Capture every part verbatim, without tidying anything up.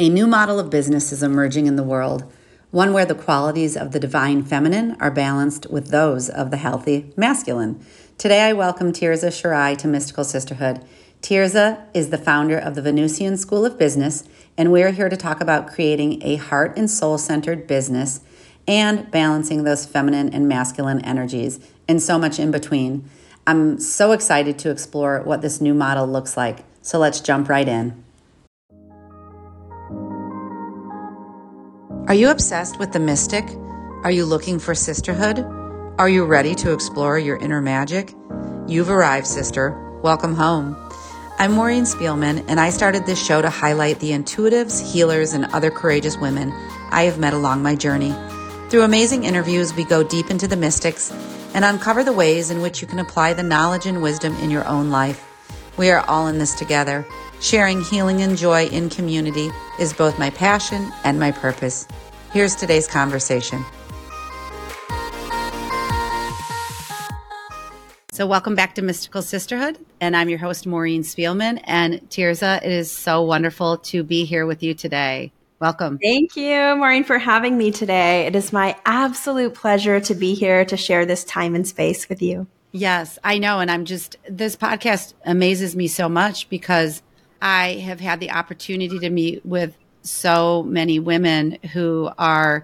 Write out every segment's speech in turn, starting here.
A new model of business is emerging in the world, one where the qualities of the divine feminine are balanced with those of the healthy masculine. Today, I welcome Tirza Shirai to Mystical Sisterhood. Tirza is the founder of the Venusian School of Business, and we're here to talk about creating a heart and soul-centered business and balancing those feminine and masculine energies, and so much in between. I'm so excited to explore what this new model looks like, so let's jump right in. Are you obsessed with the mystic? Are you looking for sisterhood? Are you ready to explore your inner magic? You've arrived, sister. Welcome home. I'm Maureen Spielman, and I started this show to highlight the intuitives, healers, and other courageous women I have met along my journey. Through amazing interviews, we go deep into the mystics and uncover the ways in which you can apply the knowledge and wisdom in your own life. We are all in this together. Sharing healing and joy in community is both my passion and my purpose. Here's today's conversation. So welcome back to Mystical Sisterhood, and I'm your host, Maureen Spielman. And Tirza, it is so wonderful to be here with you today. Welcome. Thank you, Maureen, for having me today. It is my absolute pleasure to be here to share this time and space with you. Yes, I know. And I'm just, this podcast amazes me so much because I have had the opportunity to meet with so many women who are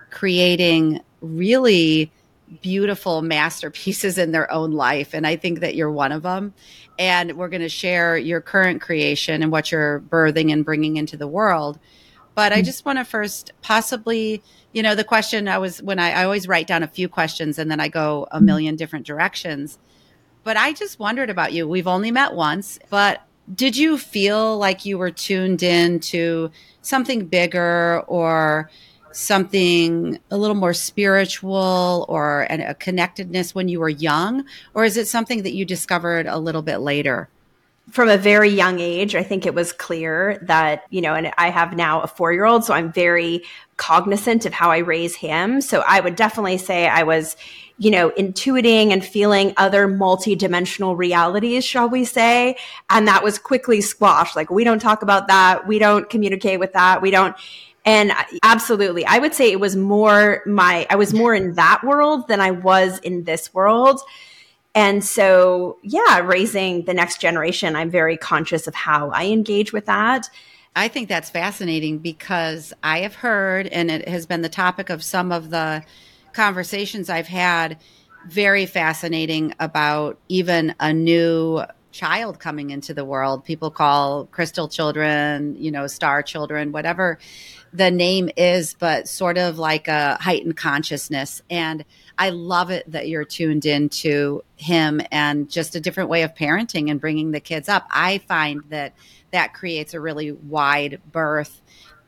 creating really beautiful masterpieces in their own life. And I think that you're one of them. And we're going to share your current creation and what you're birthing and bringing into the world. But I just want to first possibly, you know, the question I was, when I, I always write down a few questions and then I go a million different directions. But I just wondered about you. We've only met once, but did you feel like you were tuned in to something bigger or something a little more spiritual or an, a connectedness when you were young? Or is it something that you discovered a little bit later? From a very young age, I think it was clear that, you know, and I have now a four-year-old, so I'm very cognizant of how I raise him. So I would definitely say I was, you know, intuiting and feeling other multi-dimensional realities, shall we say. And that was quickly squashed. Like, we don't talk about that. We don't communicate with that. We don't. And absolutely, I would say it was more my, I was more in that world than I was in this world. And so, yeah, raising the next generation, I'm very conscious of how I engage with that. I think that's fascinating because I have heard, and it has been the topic of some of the conversations I've had, very fascinating about even a new child coming into the world. People call crystal children, you know, star children, whatever the name is, but sort of like a heightened consciousness. And I love it that you're tuned into him and just a different way of parenting and bringing the kids up. I find that that creates a really wide berth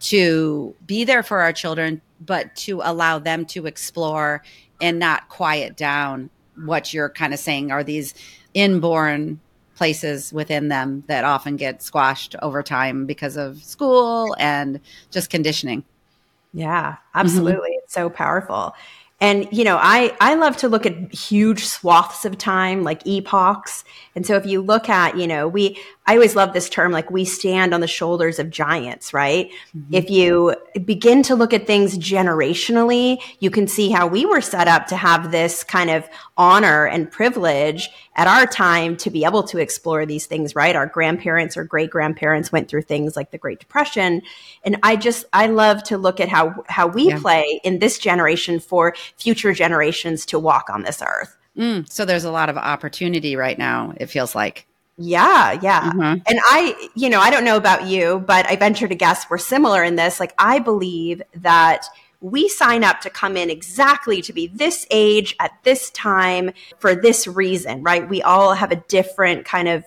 to be there for our children, but to allow them to explore and not quiet down what you're kind of saying are these inborn places within them that often get squashed over time because of school and just conditioning. Yeah, absolutely. Mm-hmm. It's so powerful. And, you know, I, I love to look at huge swaths of time, like epochs. And so if you look at, you know, we, I always love this term, like we stand on the shoulders of giants, right? Mm-hmm. If you begin to look at things generationally, you can see how we were set up to have this kind of honor and privilege at our time to be able to explore these things, right? Our grandparents or great grandparents went through things like the Great Depression. And I just, I love to look at how, how we yeah. play in this generation for future generations to walk on this earth. Mm, so there's a lot of opportunity right now, it feels like. Yeah, yeah. Mm-hmm. And I, you know, I don't know about you, but I venture to guess we're similar in this. Like, I believe that we sign up to come in exactly to be this age at this time for this reason, right? We all have a different kind of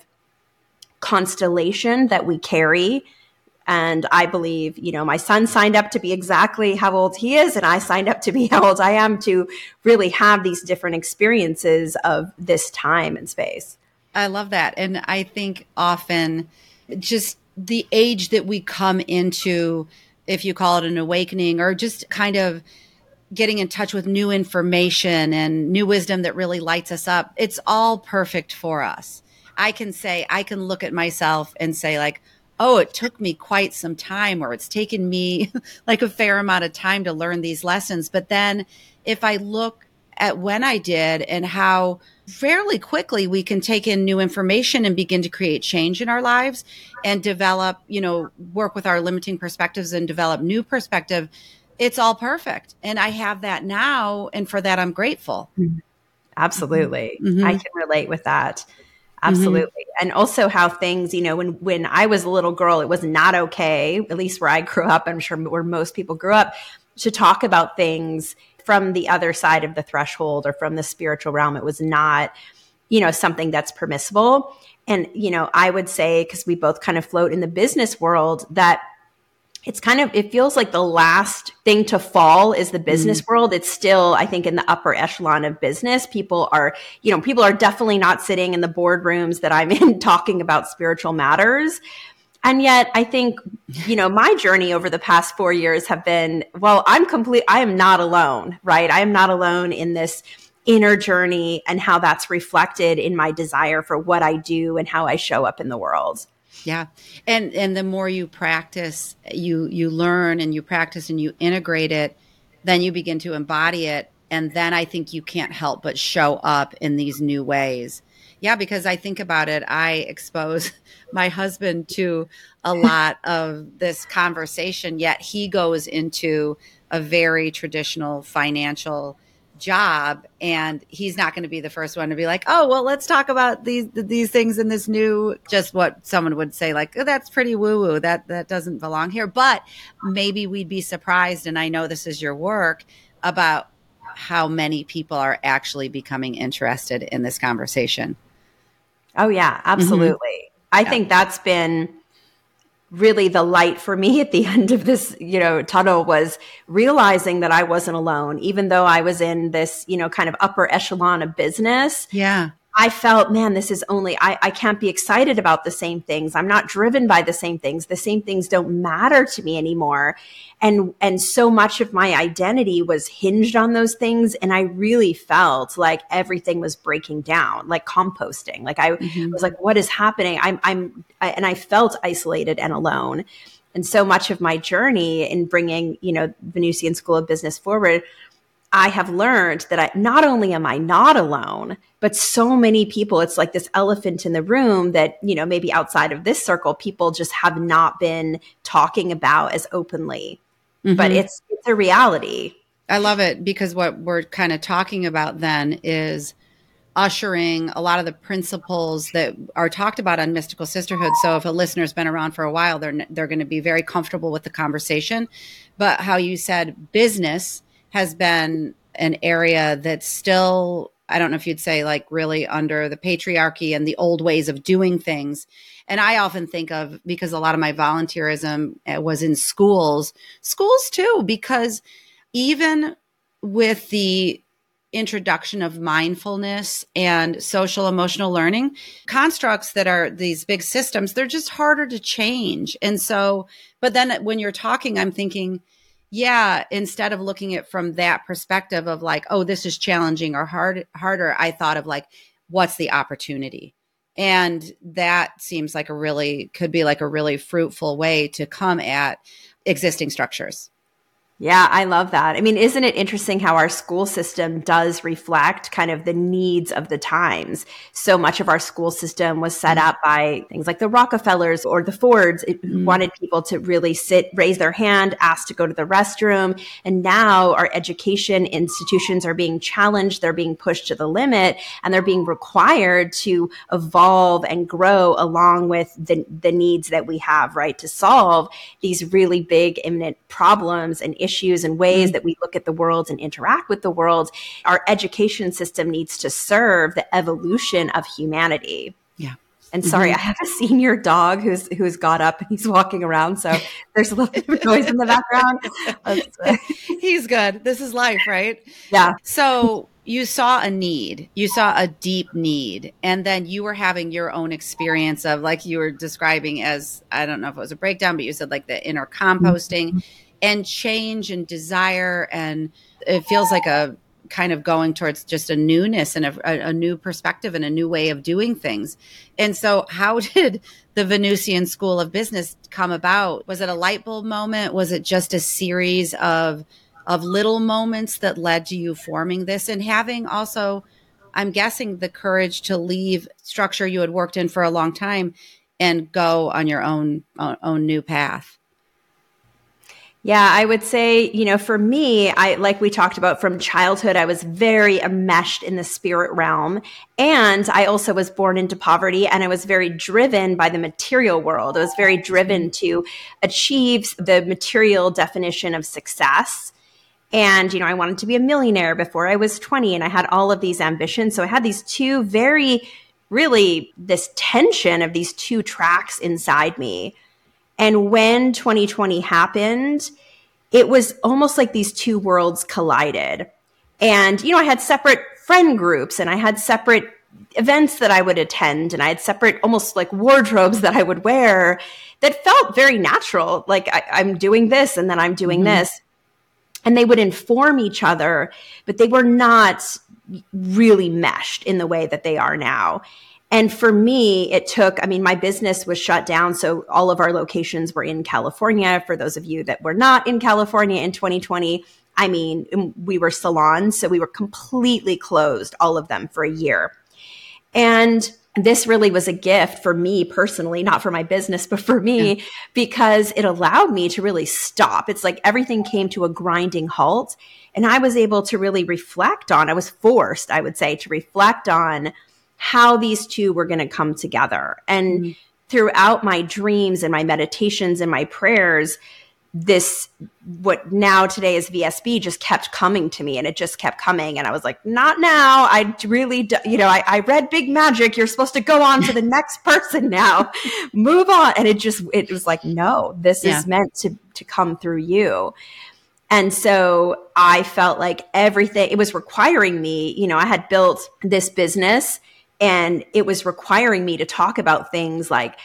constellation that we carry. And I believe, you know, my son signed up to be exactly how old he is, and I signed up to be how old I am to really have these different experiences of this time and space. I love that. And I think often just the age that we come into, if you call it an awakening or just kind of getting in touch with new information and new wisdom that really lights us up, it's all perfect for us. I can say, I can look at myself and say like, oh, it took me quite some time, or it's taken me like a fair amount of time to learn these lessons. But then if I look at when I did and how fairly quickly we can take in new information and begin to create change in our lives and develop, you know, work with our limiting perspectives and develop new perspective, it's all perfect. And I have that now. And for that, I'm grateful. Absolutely. Mm-hmm. I can relate with that. Absolutely. Mm-hmm. And also how things, you know, when, when I was a little girl, it was not okay, at least where I grew up, I'm sure where most people grew up, to talk about things from the other side of the threshold or from the spiritual realm. It was not, you know, something that's permissible. And, you know, I would say, because we both kind of float in the business world, that it's kind of, it feels like the last thing to fall is the business mm. world. It's still, I think, in the upper echelon of business. People are, you know, people are definitely not sitting in the boardrooms that I'm in talking about spiritual matters. And yet I think, you know, my journey over the past four years have been, well, I'm complete, I am not alone, right? I am not alone in this inner journey and how that's reflected in my desire for what I do and how I show up in the world. Yeah. And and the more you practice, you you learn and you practice and you integrate it, then you begin to embody it. And then I think you can't help but show up in these new ways. Yeah, because I think about it, I expose my husband to a lot of this conversation, yet he goes into a very traditional financial job, and he's not going to be the first one to be like, oh, well, let's talk about these these things in this new, just what someone would say, like, oh, that's pretty woo-woo, that that doesn't belong here. But maybe we'd be surprised, and I know this is your work, about how many people are actually becoming interested in this conversation. Oh yeah, absolutely. Mm-hmm. I yeah. think that's been really the light for me at the end of this, you know, tunnel, was realizing that I wasn't alone, even though I was in this, you know, kind of upper echelon of business. Yeah. I felt, man, this is only, I, I can't be excited about the same things. I'm not driven by the same things. The same things don't matter to me anymore. And, and so much of my identity was hinged on those things. And I really felt like everything was breaking down, like composting. Like I mm-hmm. was like, what is happening? I'm, I'm, I, and I felt isolated and alone. And so much of my journey in bringing, you know, Venusian School of Business forward, I have learned that I, not only am I not alone, but so many people, it's like this elephant in the room that, you know, maybe outside of this circle, people just have not been talking about as openly, mm-hmm. but it's, it's a reality. I love it, because what we're kind of talking about then is ushering a lot of the principles that are talked about on Mystical Sisterhood. So if a listener's been around for a while, they're, they're going to be very comfortable with the conversation. But how you said business has been an area that's still, I don't know if you'd say, like, really under the patriarchy and the old ways of doing things. And I often think of, because a lot of my volunteerism was in schools, schools too, because even with the introduction of mindfulness and social emotional learning, constructs that are these big systems, they're just harder to change. And so, but then when you're talking, I'm thinking, yeah, instead of looking at it from that perspective of like, oh, this is challenging or hard, harder, I thought of like, what's the opportunity? And that seems like a really, could be like a really fruitful way to come at existing structures. Yeah, I love that. I mean, isn't it interesting how our school system does reflect kind of the needs of the times? So much of our school system was set up by things like the Rockefellers or the Fords. It mm. wanted people to really sit, raise their hand, ask to go to the restroom. And now our education institutions are being challenged. They're being pushed to the limit, and they're being required to evolve and grow along with the, the needs that we have, right, to solve these really big, imminent problems and issues and ways mm-hmm. that we look at the world and interact with the world. Our education system needs to serve the evolution of humanity. Yeah. And sorry, mm-hmm. I have a senior dog who's who's got up and he's walking around, so there's a little bit of noise in the background. He's good. This is life, right? Yeah. So you saw a need, you saw a deep need, and then you were having your own experience of, like you were describing as, I don't know if it was a breakdown, but you said like the inner composting. Mm-hmm. And change and desire, and it feels like a kind of going towards just a newness and a, a new perspective and a new way of doing things. And so how did the Venusian School of Business come about? Was it a light bulb moment? Was it just a series of of little moments that led to you forming this and having also, I'm guessing, the courage to leave structure you had worked in for a long time and go on your own own, own new path? Yeah, I would say, you know, for me, I, like we talked about from childhood, I was very enmeshed in the spirit realm. And I also was born into poverty, and I was very driven by the material world. I was very driven to achieve the material definition of success. And, you know, I wanted to be a millionaire before I was twenty, and I had all of these ambitions. So I had these two very, really, this tension of these two tracks inside me. And when twenty twenty happened, it was almost like these two worlds collided. And, you know, I had separate friend groups, and I had separate events that I would attend, and I had separate almost like wardrobes that I would wear that felt very natural. Like I, I'm doing this, and then I'm doing mm-hmm. this. And they would inform each other, but they were not really meshed in the way that they are now. And for me, it took, I mean, my business was shut down. So all of our locations were in California. For those of you that were not in California in twenty twenty, I mean, we were salons. So we were completely closed, all of them, for a year. And this really was a gift for me personally, not for my business, but for me, yeah. because it allowed me to really stop. It's like everything came to a grinding halt. And I was able to really reflect on, I was forced, I would say, to reflect on how these two were going to come together. And mm-hmm. throughout my dreams and my meditations and my prayers, this, what now today is V S B, just kept coming to me, and it just kept coming. And I was like, not now. I really, do, you know, I, I read Big Magic. You're supposed to go on to the next person now, move on. And it just, it was like, no, this yeah. is meant to, to come through you. And so I felt like everything, it was requiring me, you know, I had built this business, and it was requiring me to talk about things like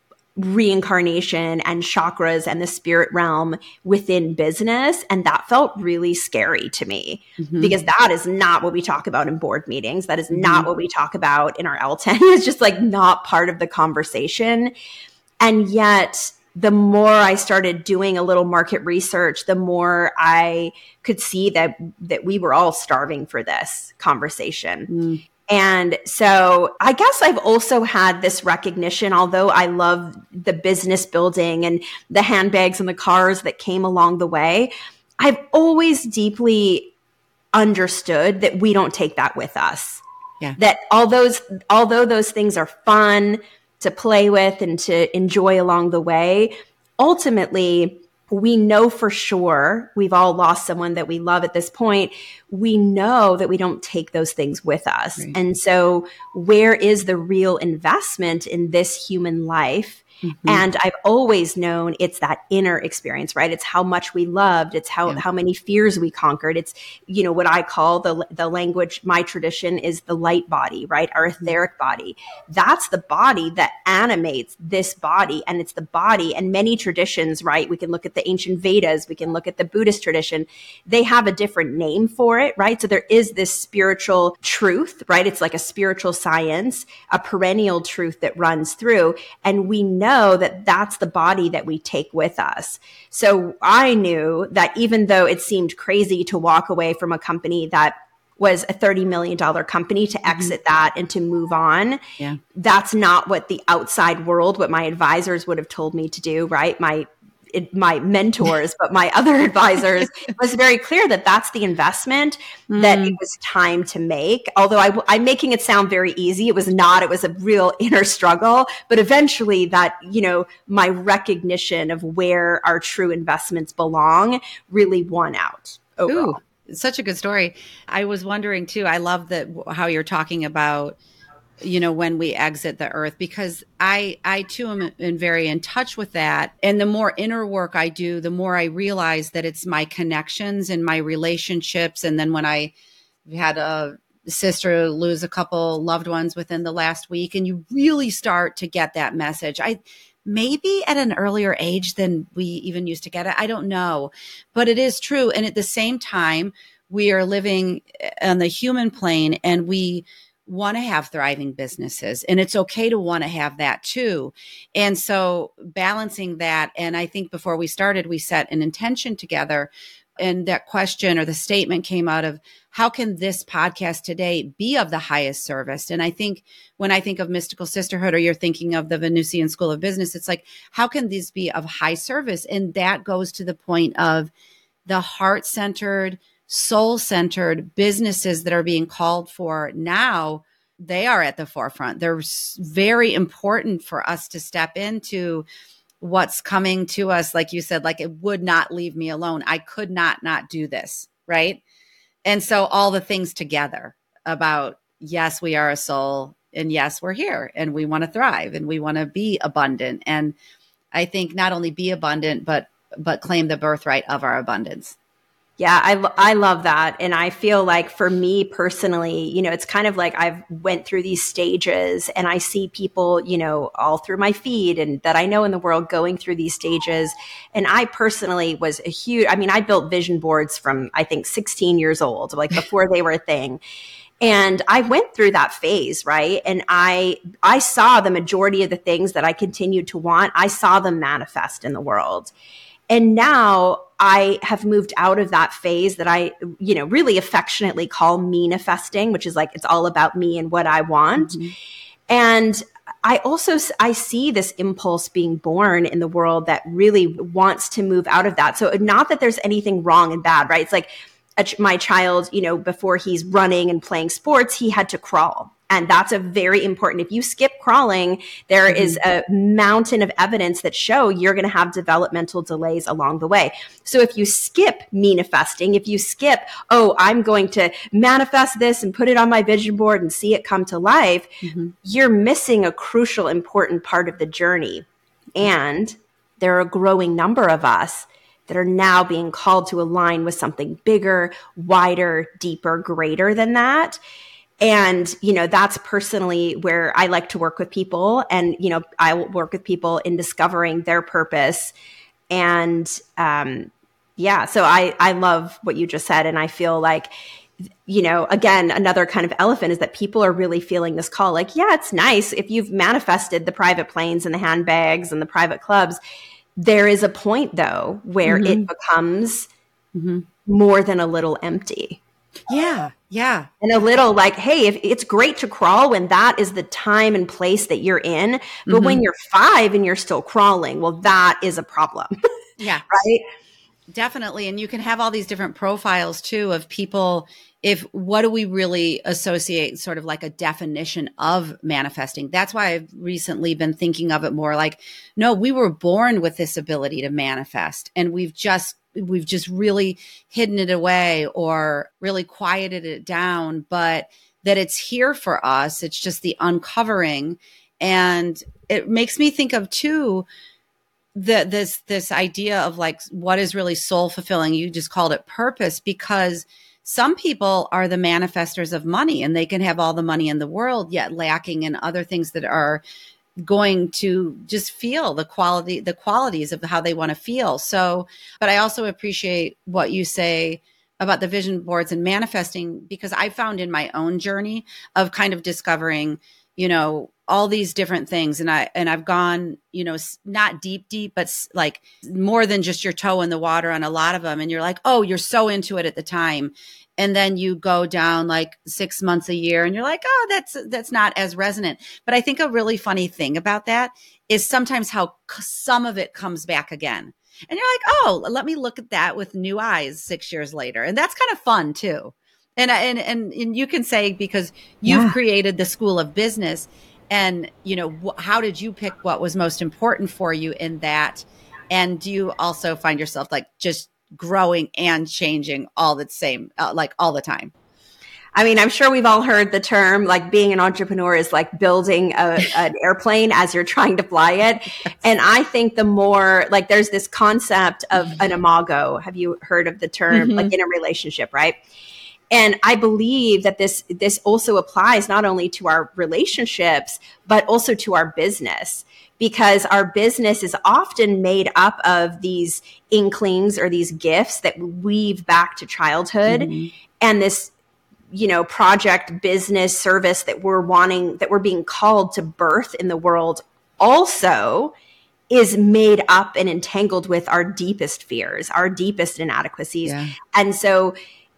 reincarnation and chakras and the spirit realm within business. And that felt really scary to me mm-hmm. because that is not what we talk about in board meetings. That is mm-hmm. not what we talk about in our L ten. It's just like not part of the conversation. And yet the more I started doing a little market research, the more I could see that, that we were all starving for this conversation. Mm. And so I guess I've also had this recognition, although I love the business building and the handbags and the cars that came along the way, I've always deeply understood that we don't take that with us. Yeah. That all those, although those things are fun to play with and to enjoy along the way, ultimately, we know for sure, we've all lost someone that we love at this point. We know that we don't take those things with us. Right. And so where is the real investment in this human life? Mm-hmm. And I've always known it's that inner experience, right? It's how much we loved. It's how, yeah. how many fears we conquered. It's, you know, what I call the, the language, my tradition is the light body, right? Our etheric body. That's the body that animates this body. And it's the body, and many traditions, right? We can look at the ancient Vedas. We can look at the Buddhist tradition. They have a different name for it, right? So there is this spiritual truth, right? It's like a spiritual science, a perennial truth that runs through. And we know know that that's the body that we take with us. So I knew that even though it seemed crazy to walk away from a company that was a thirty million dollars company, to exit mm-hmm. that and to move on, yeah. that's not what the outside world, what my advisors would have told me to do, right? My It, my mentors, but my other advisors, was very clear that that's the investment mm. that it was time to make. Although I, I'm making it sound very easy. It was not. It was a real inner struggle. But eventually that, you know, my recognition of where our true investments belong really won out overall. Ooh, such a good story. I was wondering too, I love that how you're talking about, you know, when we exit the earth, because I, I too am, am very in touch with that. And the more inner work I do, the more I realize that it's my connections and my relationships. And then when I had a sister lose a couple loved ones within the last week, and you really start to get that message. I maybe at an earlier age than we even used to get it. I don't know, but it is true. And at the same time, we are living on the human plane, and we want to have thriving businesses, and it's okay to want to have that too. And so balancing that. And I think before we started, we set an intention together, and that question or the statement came out of, how can this podcast today be of the highest service? And I think when I think of Mystical Sisterhood, or you're thinking of the Venusian School of Business, it's like, how can these be of high service? And that goes to the point of the heart-centered, soul-centered businesses that are being called for now. They are at the forefront. They're very important for us to step into what's coming to us. Like you said, like, it would not leave me alone. I could not not do this, right? And so all the things together about, yes, we are a soul, and yes, we're here, and we want to thrive, and we want to be abundant. And I think not only be abundant, but but claim the birthright of our abundance. Yeah, I, I love that. And I feel like for me personally, you know, it's kind of like I've went through these stages, and I see people, you know, all through my feed and that I know in the world going through these stages. And I personally was a huge, I mean, I built vision boards from, I think, sixteen years old, like before they were a thing. And I went through that phase, right? And I I saw the majority of the things that I continued to want, I saw them manifest in the world. And now I have moved out of that phase that I, you know, really affectionately call me-nifesting, which is like, it's all about me and what I want. Mm-hmm. And I also, I see this impulse being born in the world that really wants to move out of that. So not that there's anything wrong and bad, right? It's like a, my child, you know, before he's running and playing sports, he had to crawl. And that's a very important, if you skip crawling, there mm-hmm. is a mountain of evidence that show you're going to have developmental delays along the way. So if you skip manifesting, if you skip, oh, I'm going to manifest this and put it on my vision board and see it come to life, mm-hmm. you're missing a crucial, important part of the journey. And there are a growing number of us that are now being called to align with something bigger, wider, deeper, greater than that. And, you know, that's personally where I like to work with people. And, you know, I will work with people in discovering their purpose. And, um, yeah, so I, I love what you just said. And I feel like, you know, again, another kind of elephant is that people are really feeling this call. Like, yeah, it's nice if you've manifested the private planes and the handbags and the private clubs. There is a point, though, where mm-hmm. it becomes mm-hmm. more than a little empty. Yeah. Yeah. And a little like, hey, if it's great to crawl when that is the time and place that you're in. But mm-hmm. when you're five and you're still crawling, well, that is a problem. Yeah. Right. Definitely. And you can have all these different profiles too of people. If what do we really associate sort of like a definition of manifesting? That's why I've recently been thinking of it more like, no, we were born with this ability to manifest, and we've just we've just really hidden it away or really quieted it down, but that it's here for us. It's just the uncovering. And it makes me think of too, the, this, this idea of like, what is really soul fulfilling? You just called it purpose, because some people are the manifestors of money, and they can have all the money in the world, yet lacking in other things that are going to just feel the quality, the qualities of how they want to feel. So, but I also appreciate what you say about the vision boards and manifesting, because I found in my own journey of kind of discovering, you know, all these different things. And I, and I've gone, you know, not deep, deep, but like more than just your toe in the water on a lot of them. And you're like, oh, you're so into it at the time. And then you go down like six months a year and you're like, oh, that's, that's not as resonant. But I think a really funny thing about that is sometimes how some of it comes back again. And you're like, oh, let me look at that with new eyes six years later. And that's kind of fun too. And, and, and, and you can say, because you've yeah. created the School of Business, and, you know, wh- how did you pick what was most important for you in that? And do you also find yourself like just growing and changing all the same, uh, like all the time? I mean, I'm sure we've all heard the term, like being an entrepreneur is like building a, an airplane as you're trying to fly it. Yes. And I think the more, like there's this concept of an imago. Have you heard of the term, mm-hmm. like in a relationship, right? And I believe that this this also applies not only to our relationships, but also to our business, because our business is often made up of these inklings or these gifts that weave back to childhood. Mm-hmm. And this, you know, project, business, service that we're wanting, that we're being called to birth in the world also is made up and entangled with our deepest fears, our deepest inadequacies. Yeah. And so,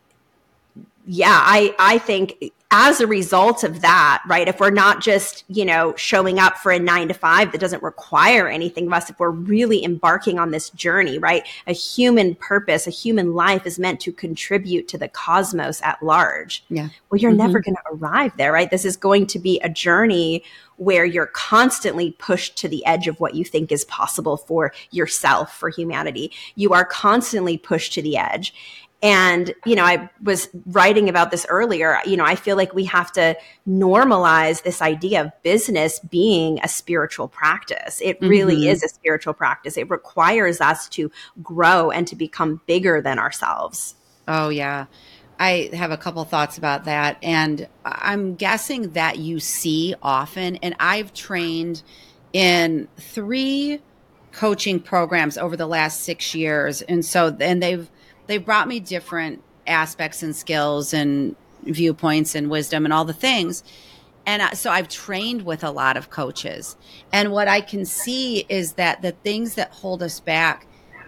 yeah, I, I think as a result of that, right, if we're not just, you know, showing up for a nine to five that doesn't require anything of us, if we're really embarking on this journey, right, a human purpose, a human life is meant to contribute to the cosmos at large. Yeah. Well, you're mm-hmm. never going to arrive there, right? This is going to be a journey where you're constantly pushed to the edge of what you think is possible for yourself, for humanity. You are constantly pushed to the edge. And, you know, I was writing about this earlier. You know, I feel like we have to normalize this idea of business being a spiritual practice. It really mm-hmm. is a spiritual practice. It requires us to grow and to become bigger than ourselves. Oh, yeah. I have a couple thoughts about that. And I'm guessing that you see often, and I've trained in three coaching programs over the last six years. And so, and they've, They've brought me different aspects and skills and viewpoints and wisdom and all the things. And so I've trained with a lot of coaches. And what I can see is that the things that hold us back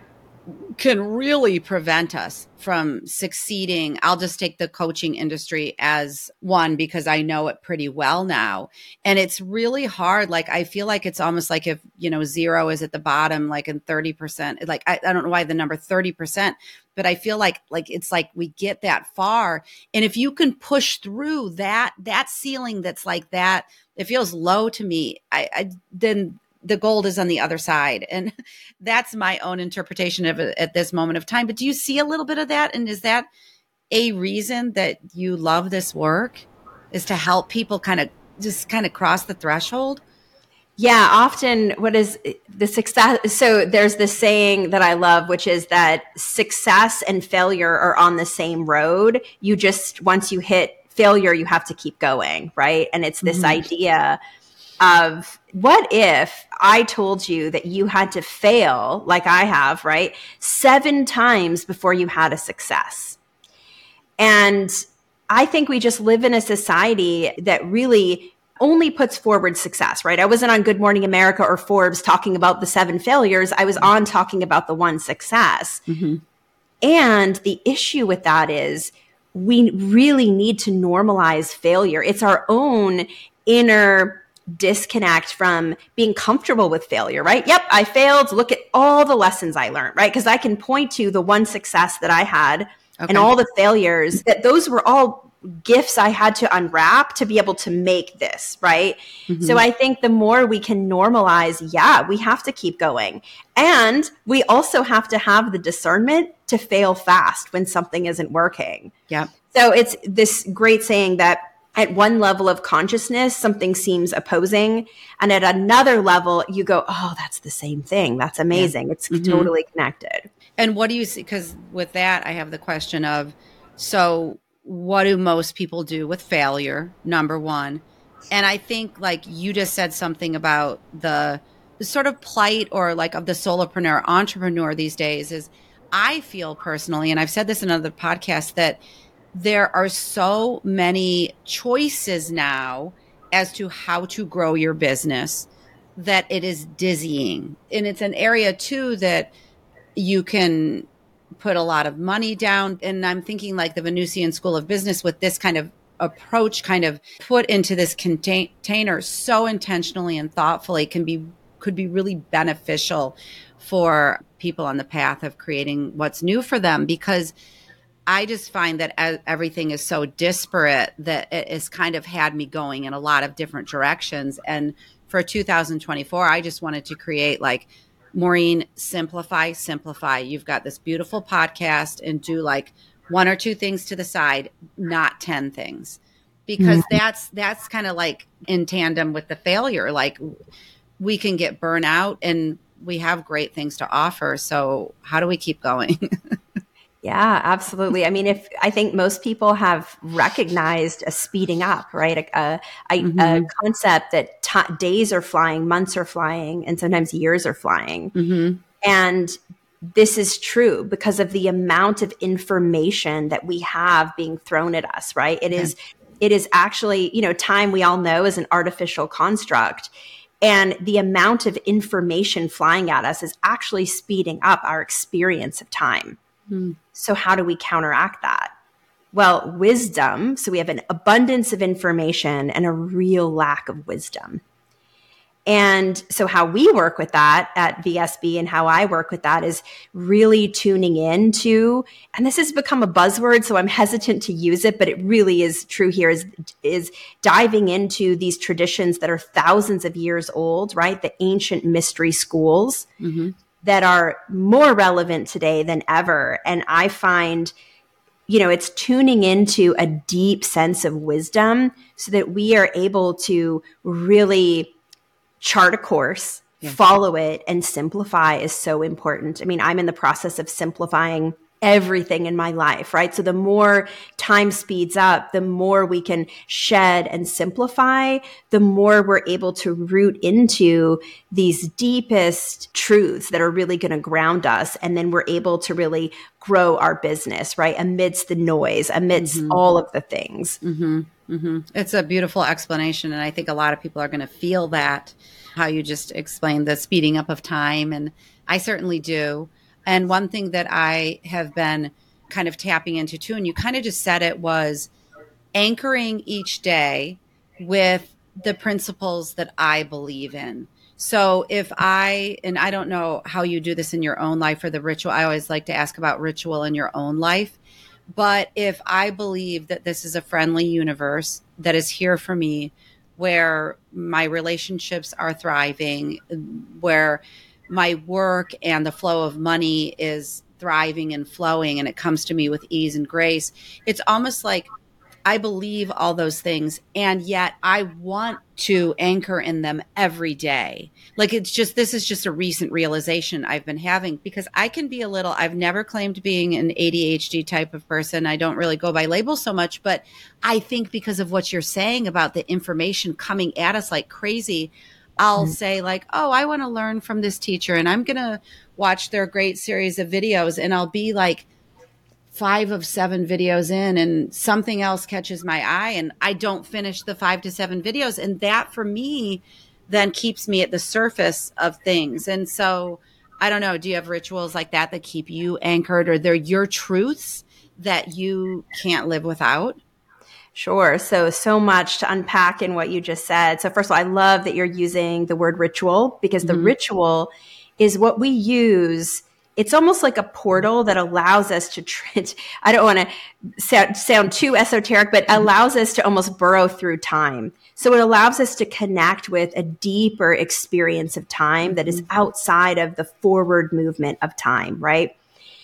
can really prevent us from succeeding. I'll just take the coaching industry as one because I know it pretty well now. And it's really hard. Like, I feel like it's almost like if, you know, zero is at the bottom, like in thirty percent, like, I, I don't know why the number thirty percent, but I feel like, like, it's like we get that far. And if you can push through that, that ceiling that's like that, it feels low to me. I, I then the gold is on the other side. And that's my own interpretation of it at this moment of time. But do you see a little bit of that? And is that a reason that you love this work, is to help people kind of just kind of cross the threshold? Yeah, often what is the success? So there's this saying that I love, which is that success and failure are on the same road. You just, once you hit failure, you have to keep going, right? And it's this mm-hmm. idea of, what if I told you that you had to fail, like I have, right, seven times before you had a success? And I think we just live in a society that really only puts forward success, right? I wasn't on Good Morning America or Forbes talking about the seven failures. I was on talking about the one success. Mm-hmm. And the issue with that is we really need to normalize failure. It's our own inner disconnect from being comfortable with failure, right? Yep, I failed. Look at all the lessons I learned, right? Because I can point to the one success that I had okay. and all the failures, that those were all gifts I had to unwrap to be able to make this, right? Mm-hmm. So I think the more we can normalize, yeah, we have to keep going. And we also have to have the discernment to fail fast when something isn't working. Yeah. So it's this great saying that at one level of consciousness, something seems opposing. And at another level, you go, oh, that's the same thing. That's amazing. Yeah. It's mm-hmm. totally connected. And what do you see? Because with that, I have the question of, so what do most people do with failure? Number one. And I think like you just said something about the, the sort of plight or like of the solopreneur entrepreneur these days is, I feel personally, and I've said this in other podcasts, that there are so many choices now as to how to grow your business that it is dizzying. And it's an area too that you can put a lot of money down. And I'm thinking like the Venusian School of Business with this kind of approach kind of put into this container so intentionally and thoughtfully can be, could be really beneficial for people on the path of creating what's new for them, because I just find that everything is so disparate that it has kind of had me going in a lot of different directions. And for two thousand twenty-four, I just wanted to create like, Maureen, simplify, simplify. You've got this beautiful podcast and do like one or two things to the side, not ten things, because mm-hmm. that's, that's kind of like in tandem with the failure. Like we can get burnout and we have great things to offer. So how do we keep going? Yeah, absolutely. I mean, if I think most people have recognized a speeding up, right? A, a, a, Mm-hmm. a concept that t- days are flying, months are flying, and sometimes years are flying. Mm-hmm. And this is true because of the amount of information that we have being thrown at us, right? It is, it is actually, you know, time we all know is an artificial construct. And the amount of information flying at us is actually speeding up our experience of time. Mm. So how do we counteract that? Well, wisdom. So we have an abundance of information and a real lack of wisdom. And so how we work with that at V S B and how I work with that is really tuning into, and this has become a buzzword, so I'm hesitant to use it, but it really is true here, is, is diving into these traditions that are thousands of years old, right? The ancient mystery schools mm-hmm. that are more relevant today than ever. And I find, you know, it's tuning into a deep sense of wisdom so that we are able to really chart a course, yeah. follow it, and simplify is so important. I mean, I'm in the process of simplifying everything in my life, right? So the more time speeds up, the more we can shed and simplify, the more we're able to root into these deepest truths that are really going to ground us. And then we're able to really grow our business, right? Amidst the noise, amidst mm-hmm. all of the things. Mm-hmm. Mm-hmm. It's a beautiful explanation. And I think a lot of people are going to feel that, how you just explained the speeding up of time. And I certainly do. And one thing that I have been kind of tapping into too, and you kind of just said it, was anchoring each day with the principles that I believe in. So if I, and I don't know how you do this in your own life or the ritual, I always like to ask about ritual in your own life. But if I believe that this is a friendly universe that is here for me, where my relationships are thriving, where my work and the flow of money is thriving and flowing, and it comes to me with ease and grace, it's almost like I believe all those things, and yet I want to anchor in them every day. Like, it's just, this is just a recent realization I've been having, because I can be a little, I've never claimed being an A D H D type of person. I don't really go by labels so much, but I think because of what you're saying about the information coming at us like crazy, I'll mm-hmm. say like, oh, I want to learn from this teacher, and I'm going to watch their great series of videos, and I'll be like, five of seven videos in, and something else catches my eye, and I don't finish the five to seven videos. And that for me then keeps me at the surface of things. And so I don't know, do you have rituals like that that keep you anchored, or they're your truths that you can't live without? Sure. So, so much to unpack in what you just said. So first of all, I love that you're using the word ritual, because mm-hmm. the ritual is what we use. It's almost like a portal that allows us to, I don't want to sound, sound too esoteric, but allows us to almost burrow through time. So it allows us to connect with a deeper experience of time that is outside of the forward movement of time, right?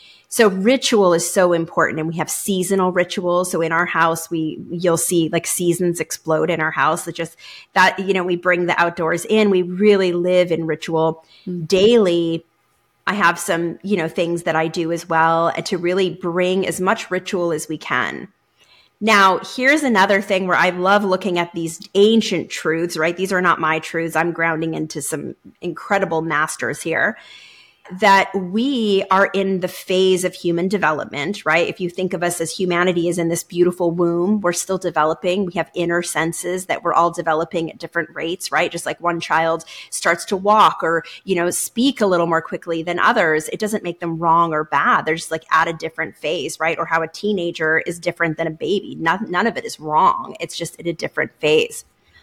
So ritual is so important, and we have seasonal rituals. So in our house, we, you'll see like seasons explode in our house. It's just that, you know, we bring the outdoors in, we really live in ritual mm-hmm. daily. I have some, you know, things that I do as well to really bring as much ritual as we can. Now, here's another thing where I love looking at these ancient truths, right? These are not my truths. I'm grounding into some incredible masters here. That we are in the phase of human development, right? If you think of us as humanity is in this beautiful womb, we're still developing. We have inner senses that we're all developing at different rates, right? Just like one child starts to walk or, you know, speak a little more quickly than others, it doesn't make them wrong or bad. They're just like at a different phase, right? Or how a teenager is different than a baby. None, none of it is wrong. It's just at a different phase.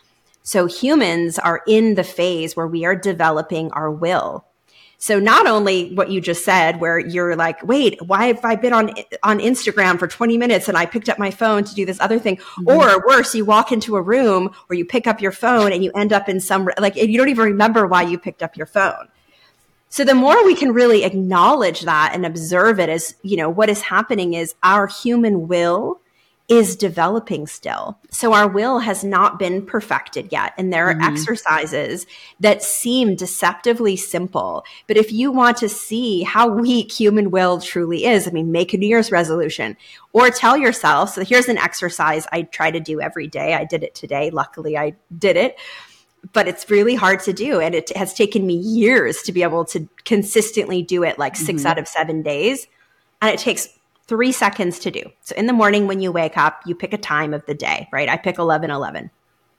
So humans are in the phase where we are developing our will. So not only what you just said, where you're like, wait, why have I been on on Instagram for twenty minutes and I picked up my phone to do this other thing? Mm-hmm. Or worse, you walk into a room where you pick up your phone and you end up in some, like, you don't even remember why you picked up your phone. So the more we can really acknowledge that and observe it as, you know, what is happening is our human will is developing still. So our will has not been perfected yet. And there are mm-hmm. exercises that seem deceptively simple. But if you want to see how weak human will truly is, I mean, make a New Year's resolution or tell yourself, so here's an exercise I try to do every day. I did it today. Luckily, I did it. But it's really hard to do. And it has taken me years to be able to consistently do it like six mm-hmm. out of seven days. And it takes three seconds to do. So in the morning when you wake up, you pick a time of the day, right? I pick eleven eleven.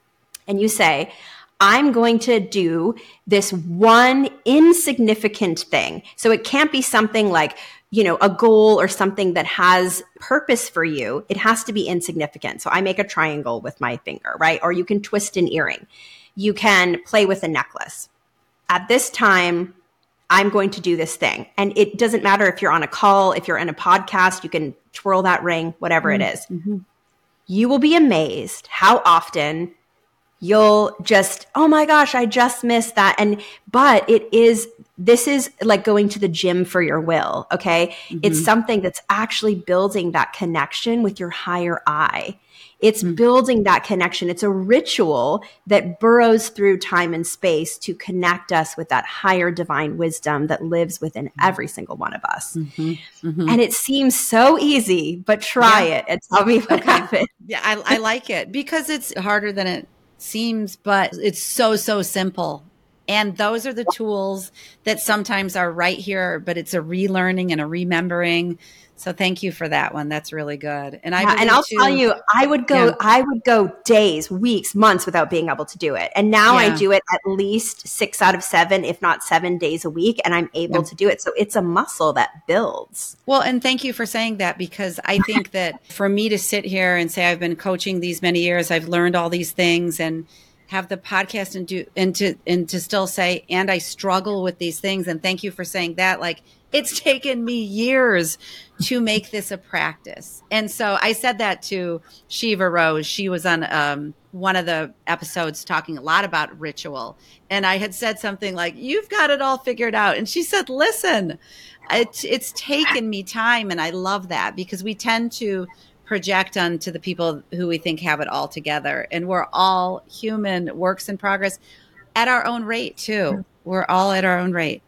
And you say, I'm going to do this one insignificant thing. So it can't be something like, you know, a goal or something that has purpose for you. It has to be insignificant. So I make a triangle with my finger, right? Or you can twist an earring. You can play with a necklace. At this time, I'm going to do this thing. And it doesn't matter if you're on a call, if you're in a podcast, you can twirl that ring, whatever mm-hmm. it is. Mm-hmm. You will be amazed how often you'll just, oh my gosh, I just missed that. And, but it is, this is like going to the gym for your will. Okay. Mm-hmm. It's something that's actually building that connection with your higher I. It's mm-hmm. building that connection. It's a ritual that burrows through time and space to connect us with that higher divine wisdom that lives within every single one of us. Mm-hmm. Mm-hmm. And it seems so easy, but try yeah. it and tell me what okay. happens. Yeah, I, I like it because it's harder than it seems, but it's so, so simple. And those are the tools that sometimes are right here, but it's a relearning and a remembering. So thank you for that one. That's really good. And I yeah, and I'll too, tell you, I would go, yeah. I would go days, weeks, months without being able to do it. And now yeah. I do it at least six out of seven, if not seven days a week, and I'm able yeah. to do it. So it's a muscle that builds. Well, and thank you for saying that, because I think that for me to sit here and say I've been coaching these many years, I've learned all these things, and have the podcast and do and to and to still say, and I struggle with these things. And thank you for saying that. Like, it's taken me years to make this a practice. And so I said that to Shiva Rose. She was on um, one of the episodes talking a lot about ritual. And I had said something like, you've got it all figured out. And she said, listen, it, it's taken me time. And I love that, because we tend to project onto the people who we think have it all together. And we're all human works in progress at our own rate too. We're all at our own rate.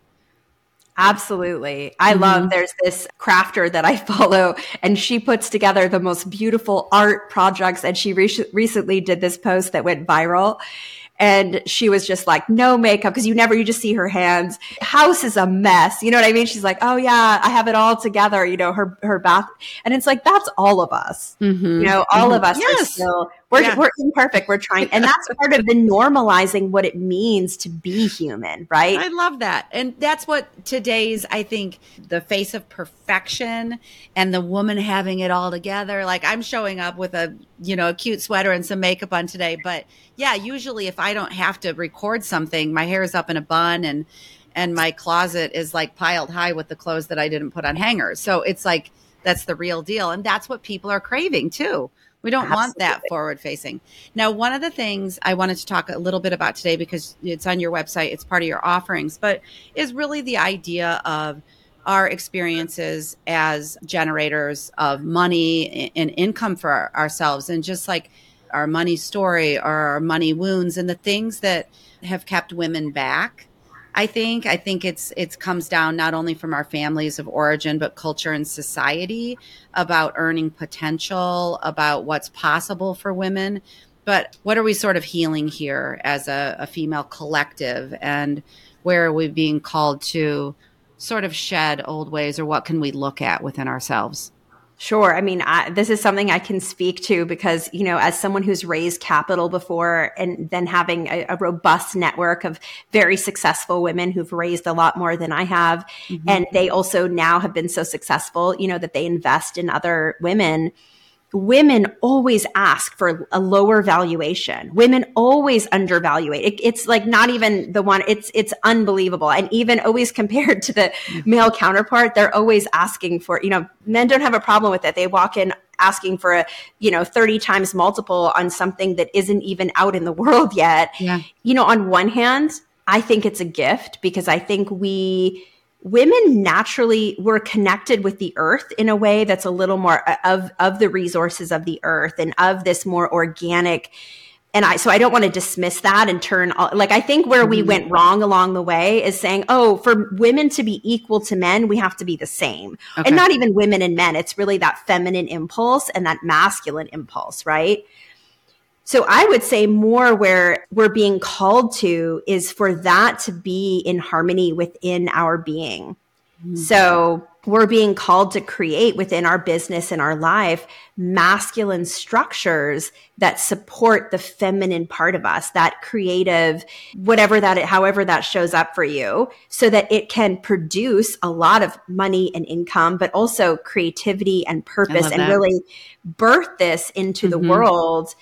Absolutely. I mm-hmm. love, there's this crafter that I follow, and she puts together the most beautiful art projects. And she re- recently did this post that went viral. And she was just like, no makeup, because you never, you just see her hands. House is a mess. You know what I mean? She's like, oh yeah, I have it all together. You know, her, her bath. And it's like, that's all of us. Mm-hmm. You know, all mm-hmm. of us yes. are still, we're, yeah. we're imperfect. We're trying. And that's part of the normalizing what it means to be human, right? I love that. And that's what today's, I think, the face of perfection and the woman having it all together. Like, I'm showing up with a, you know, a cute sweater and some makeup on today. But yeah, usually if I don't have to record something, my hair is up in a bun and, and my closet is like piled high with the clothes that I didn't put on hangers. So it's like, that's the real deal. And that's what people are craving too. We don't Absolutely. want that forward facing. Now, one of the things I wanted to talk a little bit about today, because it's on your website, it's part of your offerings, but is really the idea of our experiences as generators of money and income for our, ourselves, and just like our money story or our money wounds and the things that have kept women back. I think, I think it's, it comes down not only from our families of origin, but culture and society about earning potential, about what's possible for women. But what are we sort of healing here as a, a female collective? And where are we being called to sort of shed old ways, or what can we look at within ourselves? Sure. I mean, I, this is something I can speak to because, you know, as someone who's raised capital before, and then having a, a robust network of very successful women who've raised a lot more than I have. Mm-hmm. And they also now have been so successful, you know, that they invest in other women. Women always ask for a lower valuation. Women always undervalue it. It's like not even the one, it's, it's unbelievable. And even always compared to the male counterpart, they're always asking for, you know, men don't have a problem with it. They walk in asking for a, you know, thirty times multiple on something that isn't even out in the world yet. Yeah. You know, on one hand, I think it's a gift, because I think we, women naturally were connected with the earth in a way that's a little more of, of the resources of the earth and of this more organic. And I, so I don't want to dismiss that and turn all, like, I think where we went wrong along the way is saying, oh, for women to be equal to men, we have to be the same. Okay. And not even women and men. It's really that feminine impulse and that masculine impulse, right? So I would say more where we're being called to is for that to be in harmony within our being. Mm-hmm. So we're being called to create within our business and our life masculine structures that support the feminine part of us, that creative, whatever that, however that shows up for you, so that it can produce a lot of money and income, but also creativity and purpose, and that. Really birth this into mm-hmm. the world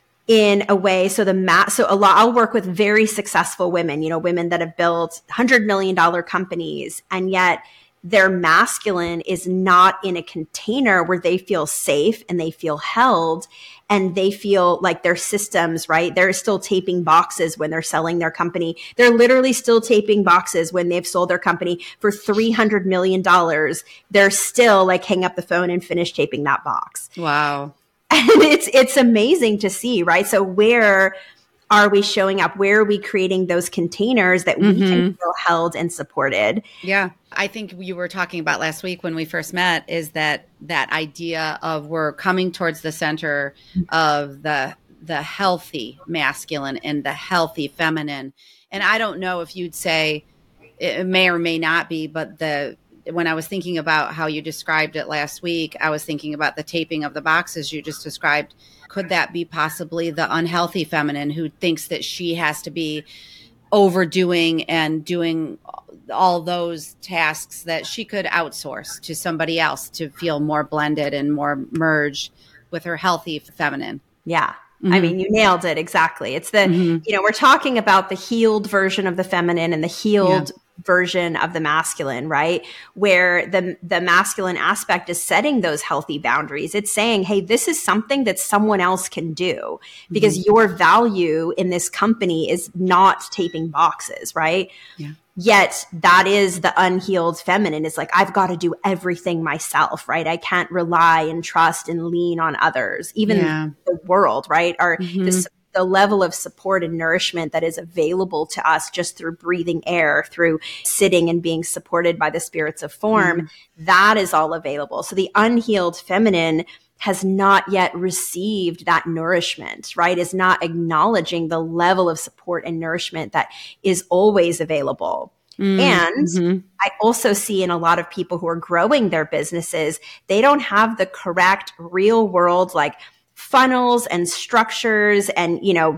in a way. So the ma- so a lot, I'll work with very successful women, you know, women that have built one hundred million dollars companies, and yet their masculine is not in a container where they feel safe and they feel held and they feel like their systems, right? They're still taping boxes when they're selling their company. They're literally still taping boxes when they've sold their company for three hundred million dollars. They're still like, hang up the phone and finish taping that box. Wow. And it's, it's amazing to see, right? So where are we showing up? Where are we creating those containers that we mm-hmm. can feel held and supported? Yeah. I think you were talking about last week when we first met is that that idea of we're coming towards the center of the the healthy masculine and the healthy feminine. And I don't know if you'd say it may or may not be, but the when I was thinking about how you described it last week, I was thinking about the taping of the boxes you just described. Could that be possibly the unhealthy feminine who thinks that she has to be overdoing and doing all those tasks that she could outsource to somebody else to feel more blended and more merged with her healthy feminine? Yeah. Mm-hmm. I mean, you nailed it. Exactly. It's the, mm-hmm. you know, we're talking about the healed version of the feminine and the healed yeah. version of the masculine, right? Where the the masculine aspect is setting those healthy boundaries. It's saying, hey, this is something that someone else can do because mm-hmm. your value in this company is not taping boxes, right? Yeah. Yet that is the unhealed feminine. It's like, I've got to do everything myself, right? I can't rely and trust and lean on others, even yeah. the world, right? Or mm-hmm. the, the level of support and nourishment that is available to us just through breathing air, through sitting and being supported by the spirits of form, mm-hmm. that is all available. So the unhealed feminine has not yet received that nourishment, right? Is not acknowledging the level of support and nourishment that is always available. Mm-hmm. And mm-hmm. I also see in a lot of people who are growing their businesses, they don't have the correct real world, like funnels and structures and, you know,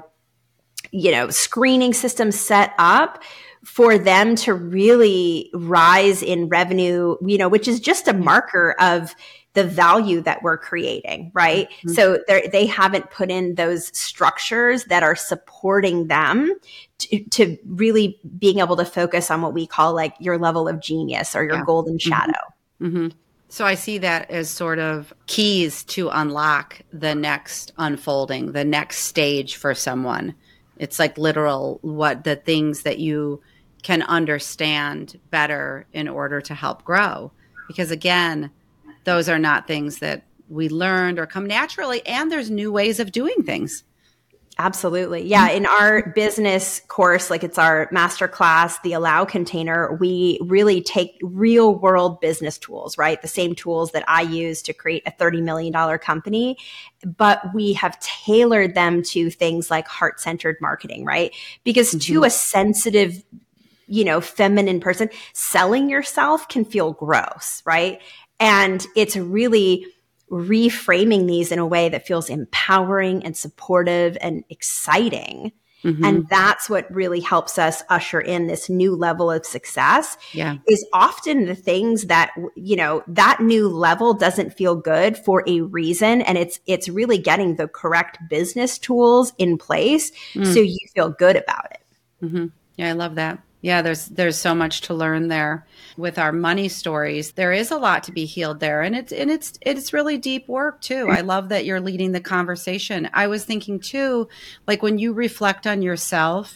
you know, screening systems set up for them to really rise in revenue, you know, which is just a marker of the value that we're creating, right? Mm-hmm. So they haven't put in those structures that are supporting them to, to really being able to focus on what we call like your level of genius or your yeah. golden shadow. Mm-hmm. Mm-hmm. So I see that as sort of keys to unlock the next unfolding, the next stage for someone. It's like literal what the things that you can understand better in order to help grow. Because again, those are not things that we learned or come naturally. And there's new ways of doing things. Absolutely. Yeah. In our business course, like it's our master class, the Allow container, we really take real world business tools, right? The same tools that I use to create a thirty million dollars company, but we have tailored them to things like heart-centered marketing, right? Because mm-hmm. to a sensitive, you know, feminine person, selling yourself can feel gross, right? And it's really reframing these in a way that feels empowering and supportive and exciting. Mm-hmm. And that's what really helps us usher in this new level of success. Yeah. Is often the things that, you know, that new level doesn't feel good for a reason. And it's, it's really getting the correct business tools in place mm. so you feel good about it. Mm-hmm. Yeah, I love that. Yeah, there's there's so much to learn there with our money stories. There is a lot to be healed there, and it's and it's it's really deep work too. I love that you're leading the conversation. I was thinking too, like when you reflect on yourself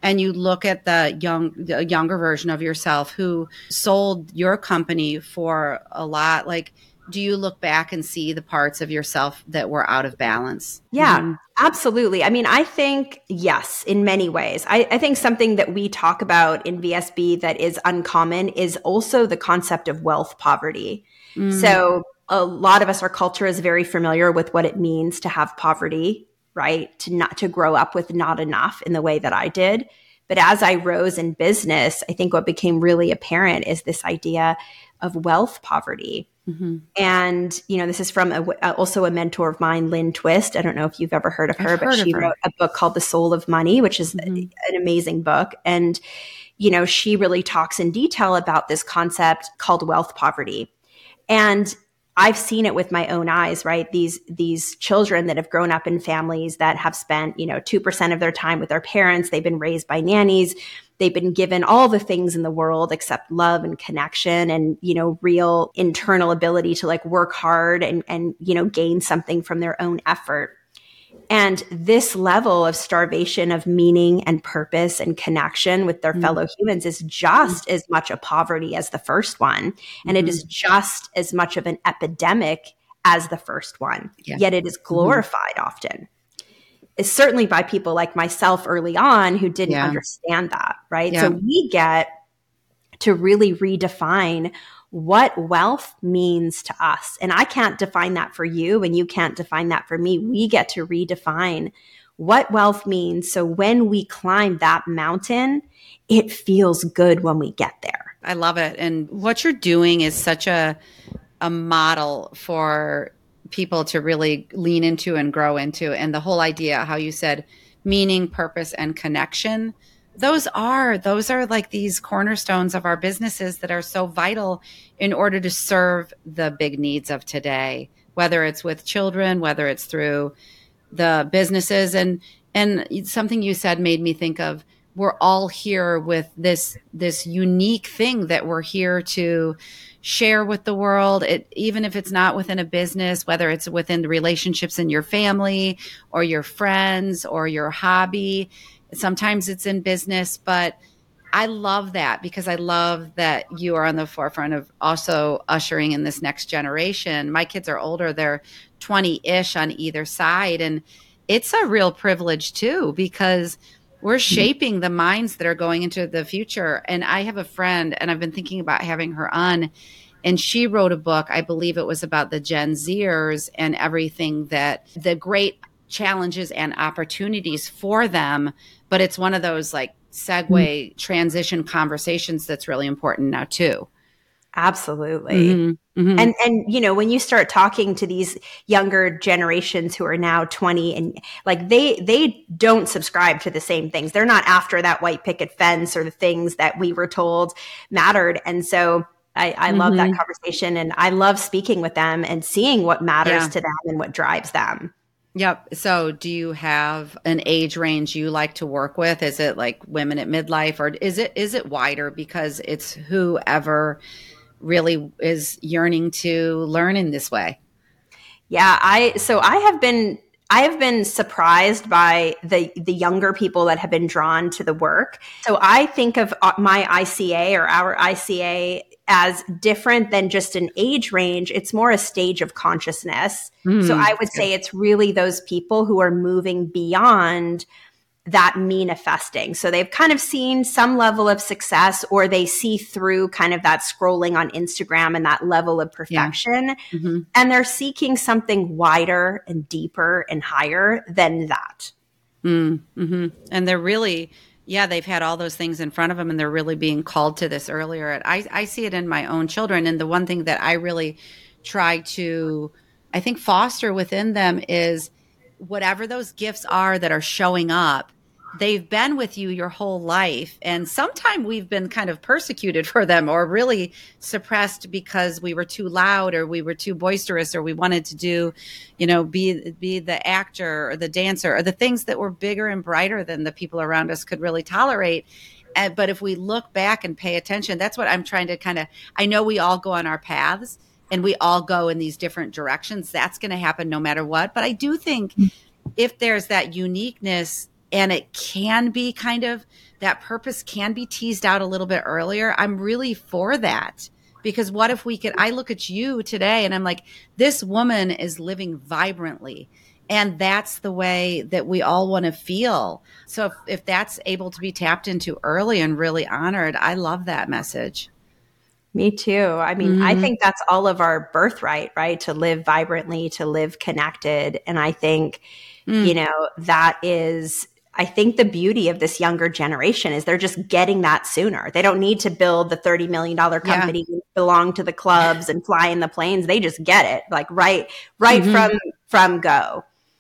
and you look at the young, the younger version of yourself who sold your company for a lot, like, do you look back and see the parts of yourself that were out of balance? Yeah, Mm-hmm. absolutely. I mean, I think, yes, in many ways. I, I think something that we talk about in V S B that is uncommon is also the concept of wealth poverty. Mm. So a lot of us, our culture is very familiar with what it means to have poverty, right? To not to grow up with not enough in the way that I did. But as I rose in business, I think what became really apparent is this idea of wealth poverty. Mm-hmm. And, you know, this is from a, also a mentor of mine, Lynn Twist. I don't know if you've ever heard of her, I've but she her. wrote a book called The Soul of Money, which is mm-hmm. an amazing book. And, you know, she really talks in detail about this concept called wealth poverty. And I've seen it with my own eyes, right? These, these children that have grown up in families that have spent, you know, two percent of their time with their parents. They've been raised by nannies. They've been given all the things in the world except love and connection and, you know, real internal ability to like work hard and, and, you know, gain something from their own effort. And this level of starvation of meaning and purpose and connection with their mm-hmm. fellow humans is just mm-hmm. as much a poverty as the first one. And mm-hmm. it is just as much of an epidemic as the first one. Yeah. Yet it is glorified mm-hmm. often. It's certainly by people like myself early on who didn't yeah. understand that, right? Yeah. So we get to really redefine what wealth means to us. And I can't define that for you, and you can't define that for me. We get to redefine what wealth means. So when we climb that mountain, it feels good when we get there. I love it. And what you're doing is such a, a model for people to really lean into and grow into. And the whole idea, how you said meaning, purpose, and connection, those are, those are like these cornerstones of our businesses that are so vital in order to serve the big needs of today, whether it's with children, whether it's through the businesses. And, and something you said made me think of, we're all here with this, this unique thing that we're here to share with the world. It, even if it's not within a business, whether it's within the relationships in your family or your friends or your hobby, sometimes it's in business, but I love that because I love that you are on the forefront of also ushering in this next generation. My kids are older. They're twenty-ish on either side. And it's a real privilege too, because we're shaping the minds that are going into the future. And I have a friend, and I've been thinking about having her on, and she wrote a book, I believe it was about the Gen Zers and everything that the great challenges and opportunities for them. But it's one of those like segue mm-hmm. transition conversations that's really important now too. Absolutely. Mm-hmm. Mm-hmm. And, and, you know, when you start talking to these younger generations who are now twenty and like they, they don't subscribe to the same things. They're not after that white picket fence or the things that we were told mattered. And so I, I mm-hmm. love that conversation, and I love speaking with them and seeing what matters yeah. to them and what drives them. Yep. So do you have an age range you like to work with? Is it like women at midlife, or is it, is it wider because it's whoever really is yearning to learn in this way? Yeah, I so I have been I have been surprised by the the younger people that have been drawn to the work. So I think of my I C A or our I C A as different than just an age range. It's more a stage of consciousness. Mm, so I would say it's really those people who are moving beyond that manifesting. So they've kind of seen some level of success, or they see through kind of that scrolling on Instagram and that level of perfection. Yeah. Mm-hmm. And they're seeking something wider and deeper and higher than that. Mm-hmm. And they're really, yeah, they've had all those things in front of them, and they're really being called to this earlier. I, I see it in my own children. And the one thing that I really try to, I think, foster within them is whatever those gifts are that are showing up, they've been with you your whole life. And sometimes we've been kind of persecuted for them, or really suppressed because we were too loud, or we were too boisterous, or we wanted to do, you know, be, be the actor or the dancer, or the things that were bigger and brighter than the people around us could really tolerate. And, but if we look back and pay attention, that's what I'm trying to kind of, I know we all go on our paths and we all go in these different directions. That's going to happen no matter what. But I do think if there's that uniqueness and it can be kind of, that purpose can be teased out a little bit earlier, I'm really for that. Because what if we could, I look at you today and I'm like, this woman is living vibrantly. And that's the way that we all want to feel. So if, if that's able to be tapped into early and really honored, I love that message. Me too. I mean, mm-hmm. I think that's all of our birthright, right? To live vibrantly, to live connected. And I think, mm. you know, that is, I think the beauty of this younger generation is they're just getting that sooner. They don't need to build the thirty million dollars company, yeah. belong to the clubs and fly in the planes. They just get it, like right, right mm-hmm. from, from go.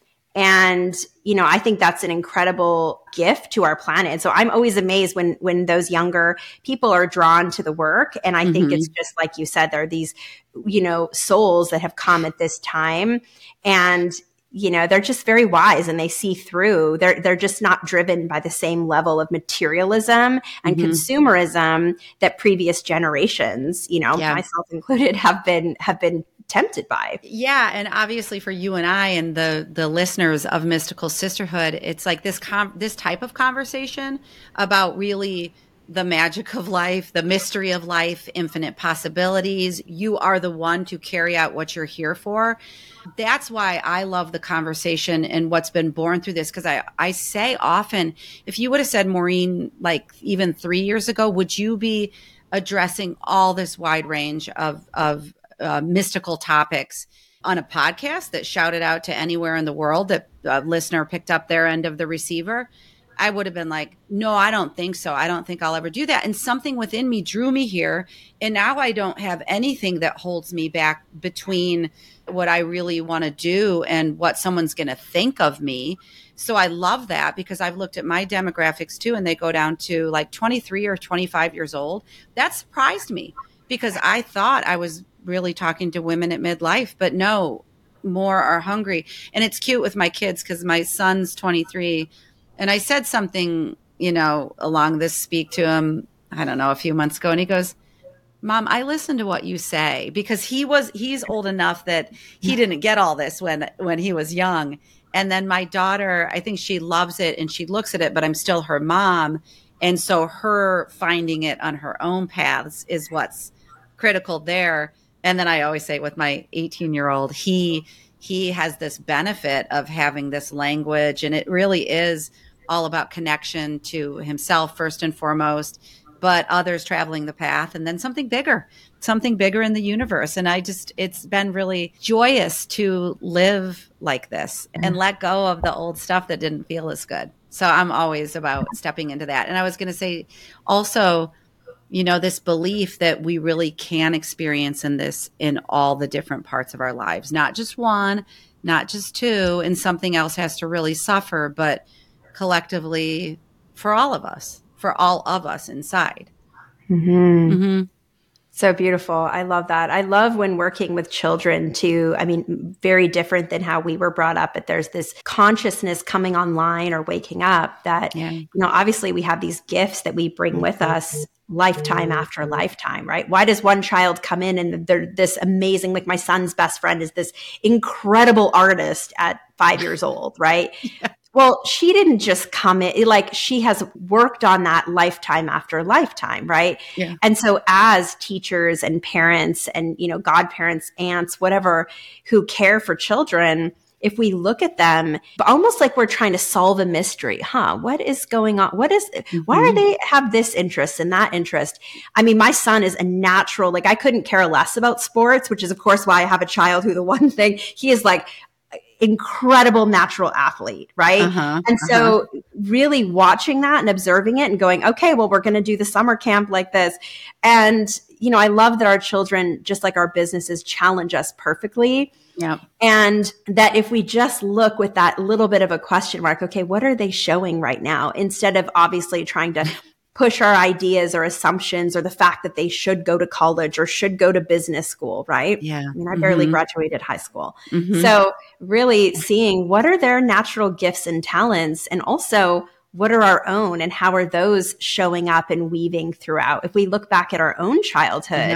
And, you know, I think that's an incredible gift to our planet. So I'm always amazed when, when those younger people are drawn to the work. And I mm-hmm. think it's just like you said, there are these, you know, souls that have come at this time, and, you know, they're just very wise and they see through. They're, they're just not driven by the same level of materialism and mm-hmm. consumerism that previous generations, you know, yeah. myself included, have been, have been tempted by. Yeah. And obviously for you and I and the the listeners of Mystical Sisterhood, it's like this com- this type of conversation about really the magic of life, the mystery of life, infinite possibilities. You are the one to carry out what you're here for. That's why I love the conversation and what's been born through this. Because I, I say often, if you would have said, Maureen, like even three years ago, would you be addressing all this wide range of of Uh, mystical topics on a podcast that shouted out to anywhere in the world that a listener picked up their end of the receiver? I would have been like, no, I don't think so. I don't think I'll ever do that. And something within me drew me here. And now I don't have anything that holds me back between what I really want to do and what someone's going to think of me. So I love that, because I've looked at my demographics too, and they go down to like twenty-three or twenty-five years old. That surprised me, because I thought I was really talking to women at midlife, but no, more are hungry. And it's cute with my kids, because my son's twenty-three, and I said something, you know, along this speak to him, I don't know, a few months ago, and he goes, Mom, I listen to what you say, because he was, he's old enough that he didn't get all this when, when he was young. And then my daughter, I think she loves it and she looks at it, but I'm still her mom. And so her finding it on her own paths is what's critical there. And then I always say with my eighteen year old, he, he has this benefit of having this language, and it really is all about connection to himself first and foremost, but others traveling the path, and then something bigger, something bigger in the universe. And I just, it's been really joyous to live like this and let go of the old stuff that didn't feel as good. So I'm always about stepping into that. And I was going to say also, you know, this belief that we really can experience in this in all the different parts of our lives, not just one, not just two, and something else has to really suffer, but collectively for all of us, for all of us inside. Mm-hmm. Mm-hmm. So beautiful. I love that. I love when working with children too. I mean, very different than how we were brought up, but there's this consciousness coming online or waking up that, yeah. you know, obviously we have these gifts that we bring with us lifetime after lifetime, right? Why does one child come in and they're this amazing, like my son's best friend is this incredible artist at five years old, right? Yeah. Well, she didn't just come in, like she has worked on that lifetime after lifetime, right? Yeah. And so as teachers and parents and, you know, godparents, aunts, whatever, who care for children, if we look at them almost like we're trying to solve a mystery, huh? What is going on? What is, mm-hmm. why are they have this interest and that interest? I mean, my son is a natural, like I couldn't care less about sports, which is of course why I have a child who the one thing he is like, incredible natural athlete, right? Uh-huh, and so uh-huh. really watching that and observing it and going, okay, well, we're going to do the summer camp like this. And, you know, I love that our children, just like our businesses, challenge us perfectly. Yeah. And that if we just look with that little bit of a question mark, okay, what are they showing right now? Instead of obviously trying to push our ideas or assumptions or the fact that they should go to college or should go to business school, right? Yeah. I mean, I barely mm-hmm. graduated high school. Mm-hmm. So really seeing what are their natural gifts and talents, and also what are our own and how are those showing up and weaving throughout? If we look back at our own childhood, yeah.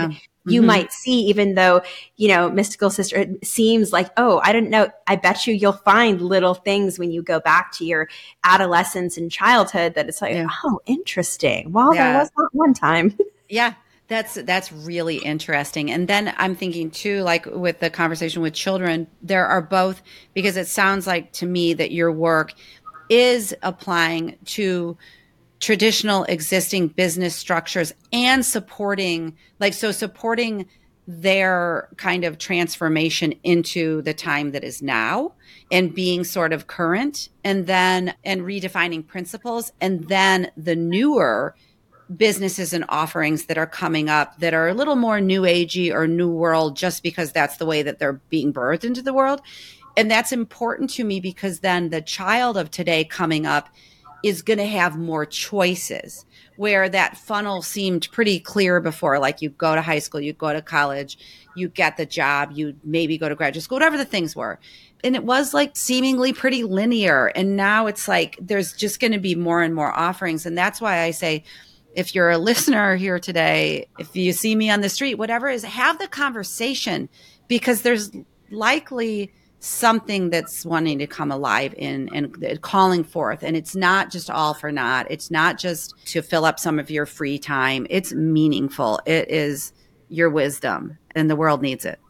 you Mm-hmm. might see, even though, you know, Mystical Sister seems like, oh, I don't know. I bet you you'll find little things when you go back to your adolescence and childhood that it's like, Yeah. oh, interesting. Well, there Yeah. was that one time. Yeah. That's that's really interesting. And then I'm thinking too, like with the conversation with children, there are both, because it sounds like to me that your work is applying to traditional existing business structures and supporting, like, so supporting their kind of transformation into the time that is now and being sort of current, and then and redefining principles, and then the newer businesses and offerings that are coming up that are a little more new agey or new world, just because that's the way that they're being birthed into the world. And that's important to me, because then the child of today coming up is going to have more choices, where that funnel seemed pretty clear before. Like, you go to high school, you go to college, you get the job, you maybe go to graduate school, whatever the things were. And it was like seemingly pretty linear. And now it's like there's just going to be more and more offerings. And that's why I say, if you're a listener here today, if you see me on the street, whatever it is, have the conversation, because there's likely something that's wanting to come alive in and calling forth. And it's not just all for naught. It's not just to fill up some of your free time. It's meaningful. It is your wisdom, and the world needs it.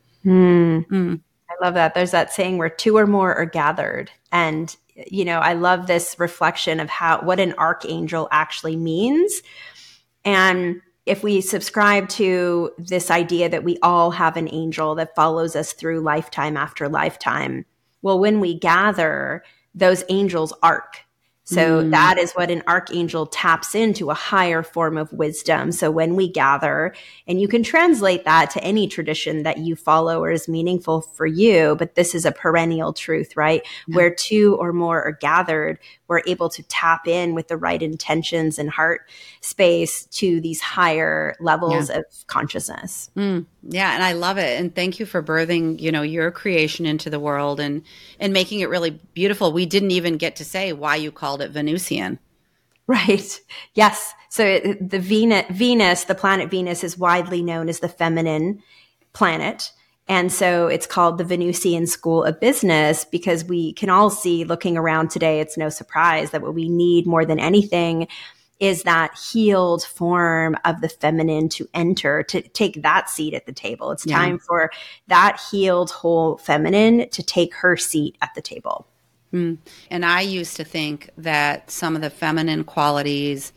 Mm. Mm. I love that. There's that saying where two or more are gathered. And, you know, I love this reflection of how, what an archangel actually means. And if we subscribe to this idea that we all have an angel that follows us through lifetime after lifetime, well, when we gather, those angels arc. So Mm. that is what an archangel taps into, a higher form of wisdom. So when we gather, and you can translate that to any tradition that you follow or is meaningful for you, but this is a perennial truth, right? Yeah. Where two or more are gathered, we're able to tap in with the right intentions and heart space to these higher levels Yeah. of consciousness. Mm, yeah. And I love it. And thank you for birthing, you know, your creation into the world and, and making it really beautiful. We didn't even get to say why you called it Venusian. Right. Yes. So it, the Venus, Venus, the planet Venus, is widely known as the feminine planet. And so it's called the Venusian School of Business, because we can all see, looking around today, it's no surprise that what we need more than anything is that healed form of the feminine to enter, to take that seat at the table. It's Yeah. time for that healed, whole feminine to take her seat at the table. Mm. And I used to think that some of the feminine qualities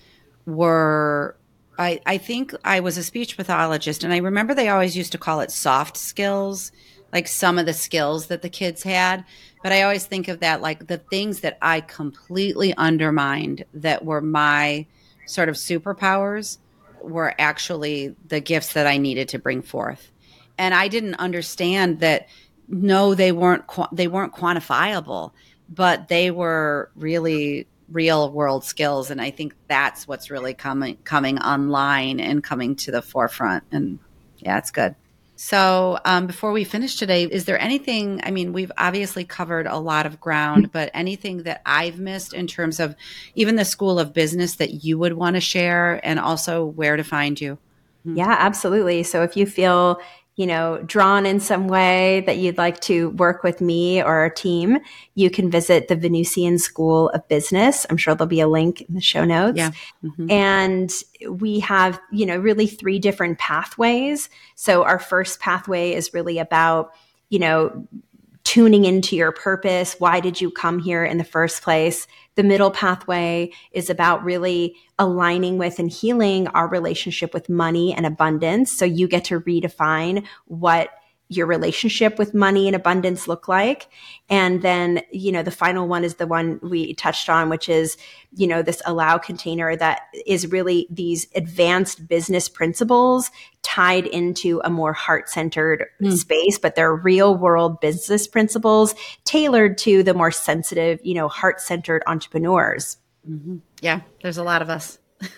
were, I, I think I was a speech pathologist, and I remember they always used to call it soft skills, like some of the skills that the kids had. But I always think of that like the things that I completely undermined that were my sort of superpowers were actually the gifts that I needed to bring forth. And I didn't understand that, no, they weren't, they weren't quantifiable, but they were really real world skills. And I think that's what's really coming, coming online and coming to the forefront. And yeah, it's good. So um, before we finish today, is there anything, I mean, we've obviously covered a lot of ground, but anything that I've missed in terms of even the School of Business that you would want to share, and also where to find you? Yeah, absolutely. So if you feel, you know, drawn in some way that you'd like to work with me or our team, you can visit the Venusian School of Business. I'm sure there'll be a link in the show notes. Yeah. Mm-hmm. And we have, you know, really three different pathways. So our first pathway is really about, you know, tuning into your purpose. Why did you come here in the first place? The middle pathway is about really aligning with and healing our relationship with money and abundance. So you get to redefine what your relationship with money and abundance look like. And then, you know, the final one is the one we touched on, which is, you know, this allow container that is really these advanced business principles tied into a more heart-centered mm. space, but they're real world business principles tailored to the more sensitive, you know, heart-centered entrepreneurs. Mm-hmm. Yeah, there's a lot of us.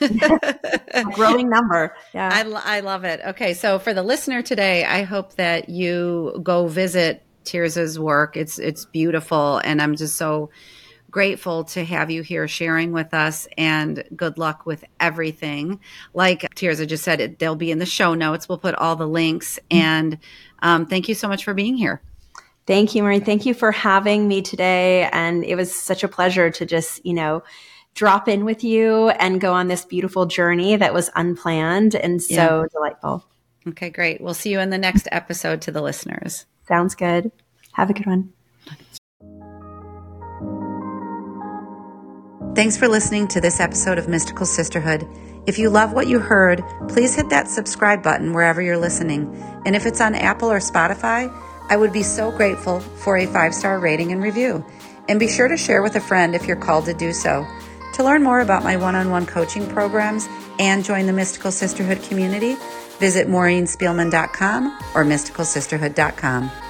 A growing number. Yeah. I, I love it. Okay. So for the listener today, I hope that you go visit Tirza's work. It's, it's beautiful. And I'm just so grateful to have you here sharing with us, and good luck with everything. Like Tirza just said, it, they'll be in the show notes. We'll put all the links. And um, thank you so much for being here. Thank you, Marie. Thank you for having me today. And it was such a pleasure to just, you know, drop in with you and go on this beautiful journey that was unplanned and so yeah. delightful. Okay, great. We'll see you in the next episode to the listeners. Sounds good. Have a good one. Thanks for listening to this episode of Mystical Sisterhood. If you love what you heard, please hit that subscribe button wherever you're listening. And if it's on Apple or Spotify, I would be so grateful for a five-star rating and review. And be sure to share with a friend if you're called to do so. To learn more about my one-on-one coaching programs and join the Mystical Sisterhood community, visit maureen spielman dot com or mystical sisterhood dot com.